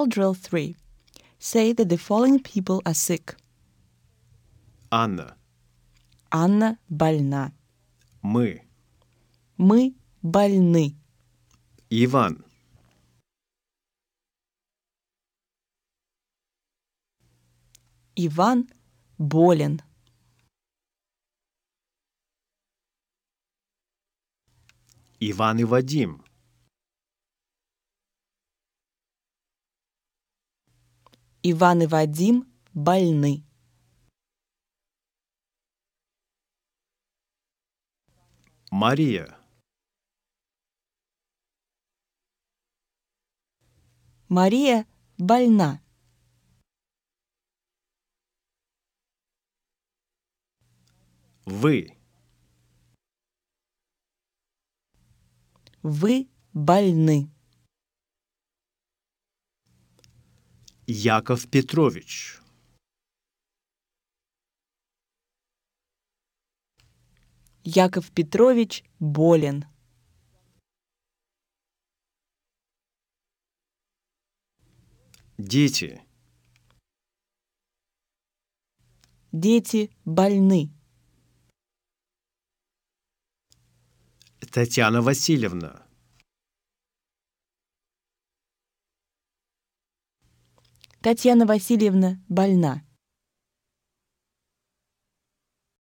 Oral drill 3. Say that the following people are sick. Анна. Анна больна. Мы. Мы больны. Иван. Иван болен. Иван и Вадим. Иван и Вадим больны. Мария. Мария больна. Вы. Вы больны. Яков Петрович. Яков Петрович болен. Дети. Дети больны. Татьяна Васильевна. Татьяна Васильевна больна.